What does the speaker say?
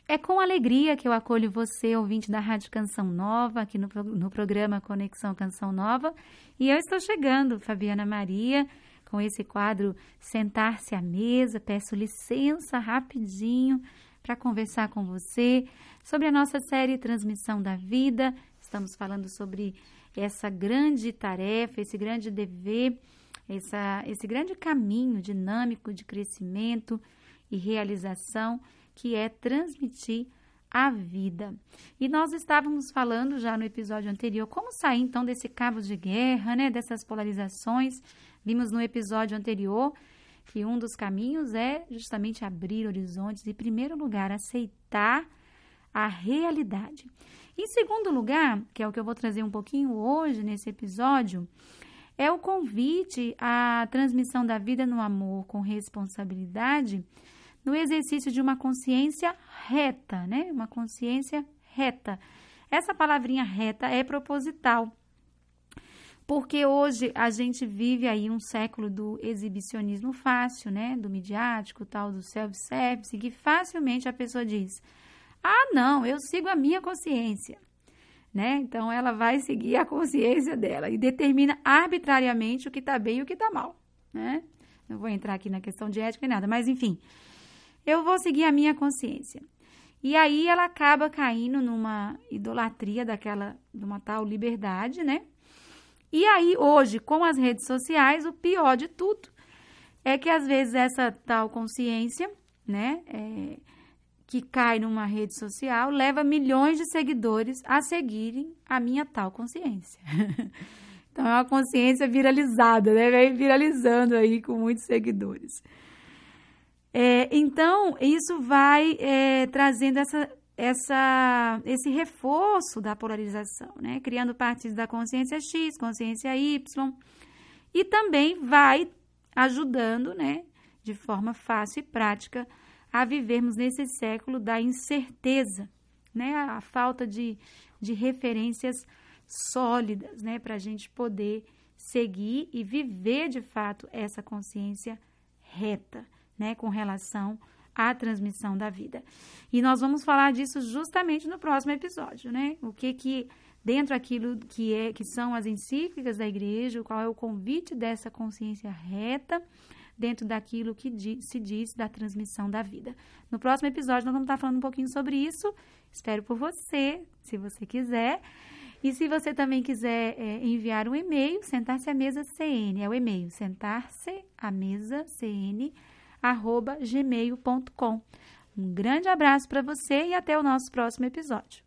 É com alegria que eu acolho você, ouvinte da Rádio Canção Nova, aqui no programa Conexão Canção Nova. E eu estou chegando, Fabiana Maria, com esse quadro Sentar-se à Mesa. Peço licença rapidinho para conversar com você sobre a nossa série Transmissão da Vida. Estamos falando sobre essa grande tarefa, esse grande dever, esse grande caminho dinâmico de crescimento e realização, que é transmitir a vida. E nós estávamos falando já no episódio anterior, como sair então desse cabo de guerra, né, dessas polarizações. Vimos no episódio anterior que um dos caminhos é justamente abrir horizontes e, em primeiro lugar, aceitar a realidade. Em segundo lugar, que é o que eu vou trazer um pouquinho hoje nesse episódio, é o convite à transmissão da vida no amor com responsabilidade, no exercício de uma consciência reta, né? Uma consciência reta. Essa palavrinha reta é proposital, porque hoje a gente vive aí um século do exibicionismo fácil, né? Do midiático, tal, do self-service, que facilmente a pessoa diz: ah, não, eu sigo a minha consciência, né? Então, ela vai seguir a consciência dela e determina arbitrariamente o que está bem e o que está mal, né? Não vou entrar aqui na questão de ética e nada, mas enfim, eu vou seguir a minha consciência. E aí ela acaba caindo numa idolatria de uma tal liberdade, né? E aí, hoje, com as redes sociais, o pior de tudo é que, às vezes, essa tal consciência, né, que cai numa rede social, leva milhões de seguidores a seguirem a minha tal consciência. Então, é uma consciência viralizada, né? Vem viralizando aí com muitos seguidores. Então, isso vai trazendo esse reforço da polarização, né? Criando partes da consciência X, consciência Y, e também vai ajudando, né, de forma fácil e prática, a vivermos nesse século da incerteza, né? A falta de referências sólidas, né, para a gente poder seguir e viver de fato essa consciência reta, né, com relação à transmissão da vida. E nós vamos falar disso justamente no próximo episódio, né? O que dentro daquilo que são as encíclicas da igreja, qual é o convite dessa consciência reta dentro daquilo que se diz da transmissão da vida. No próximo episódio nós vamos estar falando um pouquinho sobre isso. Espero por você, se você quiser. E se você também quiser enviar um e-mail, sentar-se à mesa CN, é o e-mail sentar-se à mesa CN @gmail.com. Um grande abraço para você e até o nosso próximo episódio.